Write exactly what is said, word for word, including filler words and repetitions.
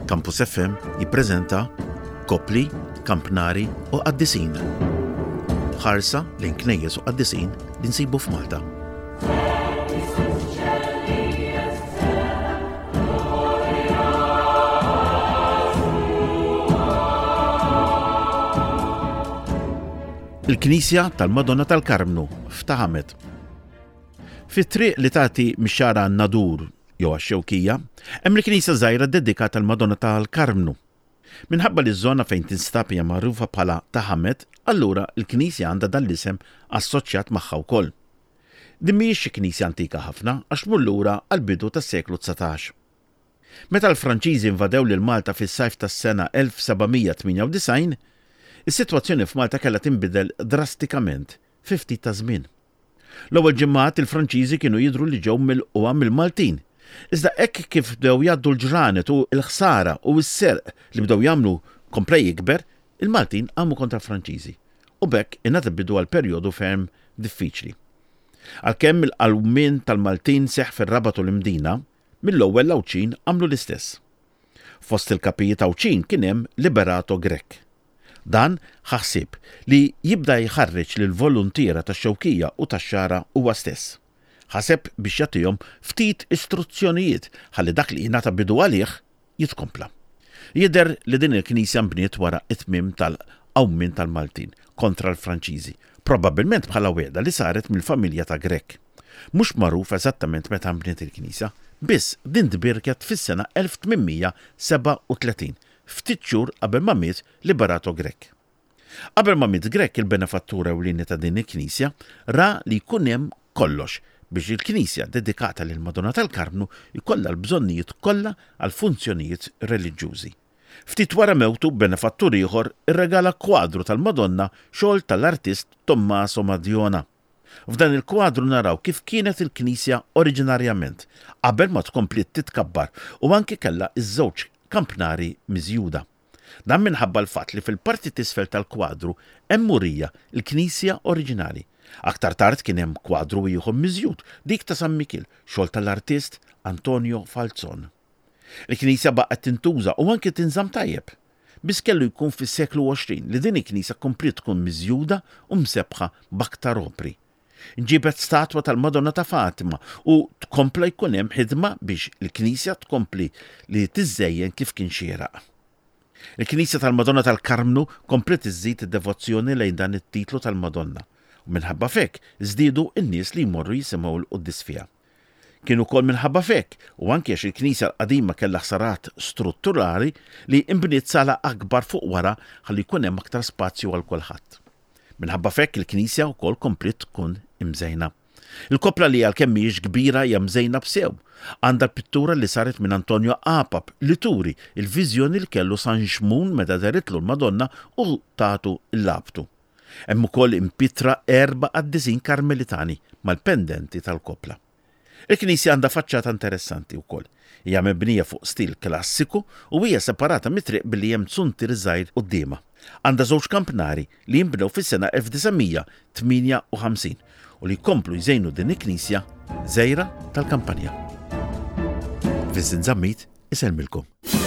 Campus F M jippreżenta Kopli, Kampnari u Qaddisin. Ħarsa lejn knejjes u qaddisin li nsibu f'Malta. Il-Knisja tal-Madonna tal-Karmnu f'Taħamet. Fit-triq li tagħti mix-xara Nadur jew għax-Xewkija, hemm il-Knisja żgħira dedikata tal-Madonna tal-Karmnu. Minħabba li ż-żona fejn tinstab hija magħrufa bħala Taħamet, allura l-Knisja għandha dan l-isem assoċjat magħha wkoll. Din mhijiex xi knisja antika ħafna għax tmur lura għall-bidu tas-seklu tsatax. Meta l-Franċiżi invadew lil Malta fis-sajf tas-sena elf sebgħimija tminja u disgħin, is-sitwazzjoni f'Malta kellha tinbidel drastikament fi ftit ta' żmien. L-ewwel ġimgħat il-Franċiżi kienu jidhru li ġew milquha mill-Maltin. Iżda hekk kif bdew jgħaddu l-ġranet u l-ħsara u s-serq li bdew jagħmlu komplej jikber, il-Maltin għamu kontra Franċiżi. U bekk ingħata bidu għal perjodu ferm diffiċli. Għalkemm il-qalwmin tal-Maltin seħħ fir-Rabat u l-Mdina, mill-ewwel l-Awċin għamlu l-istess. Fost il-kapijiet Awċin kien hemm Liberato Grek. Dan ħassib li jibda jħarreġ lil volontiera tax-Xewkija u tax-Xara huwa stess. Ħaseb biex jagħtihom ftit istruzzjonijiet ħalli dak li jingħata bidu għalih jitkompla. Jidher li din il-Knisja mbniet wara t-tmiem tal-qawmien tal-Maltin kontra l-Franċiżi, probabbilment bħala wegħda li saret mill-familja ta' Grek. Mhux magħruf eżattament meta mbniet il-Knisja, biss din tbirket fis-sena elf tminmija seba' u tletin, ftit xhur qabel ma miet Liberato Grek. Qabel ma miet Grek, il-benefattur ewlieni ta' din il-Knisja ra li jkun hemm kollox biex il-Knisja dedikata lil Madonna tal-Karmnu jkollha l-bżonnijiet kollha għal funzjonijiet reliġjużi. Ftit wara mewtu benefattur ieħor irregala kwadru tal-Madonna xogħol tal-artist Tommaso Madjona. F'dan il-kwadru naraw kif kienet il-Knisja oriġinarjament qabel ma tkompli titkabbar u anke kellha iż-żewġ kampnari miżjuda. Dan minħabba l-fatt li fil-parti t'isfel tal-kwadru hemm murija il-Knisja oriġinali. Aktar tard kien hemm kwadru ieħor miżjud, dik ta' San Mikil, xogħol tal-artist Antonio Falzon. Il-Knisja baqgħet tintuża u anke tinżamm tajjeb. Biss kellu jkun fis-seklu għoxrin li din il-Knisja kompli tkun miżjuda u msebħa b'aktar opri. Nġibet statwa tal-Madonna ta' Fatima u tkompla jkun hemm ħidma biex il-Knisja tkompli li tiżżejjen kif kien xieraq. Il-Knisja tal-Madonna tal-Karmnu komplet iżżid id-devozzjoni lejn dan it-titlu tal-Madonna. U minħabba fek żdiedu n-nies li jmorru jisimgħu l-qudies fiha. Kienu wkoll minħabba fek u anke għax il-Knisja l-qadima kellha ħsarat strutturali li imbniet sala akbar fuq wara ħalli jkun hemm aktar spazju għal kulħadd. Minħabba fek il-Knisja wkoll komplet tkun imżejna. Il-kopla li għalkemm mhijiex kbira hija mżejna b'sew. Għandha pittura li saret minn Antonio Apap li turi il-viżjoni li kellu San Xmun meta daritlu l-Madonna u tagħtu l-labtu. Hemm ukoll impitra erba' qaddisin karmelitani mal-pendenti tal-kopla. Il-Knisja għandha faċċata interessanti wkoll. Hija mebnija fuq stil klassiku u hija separata mit-triq billi hemm tsuntir żgħir qudiemha. Għandha żewġ kampnari li jinbnew fis-sena elf desigħmija tminja u ħamsin u li jkomplu jżejnu din il-Knisja żgħira tal-Kampanja. Vincent Zammit iselmilkom.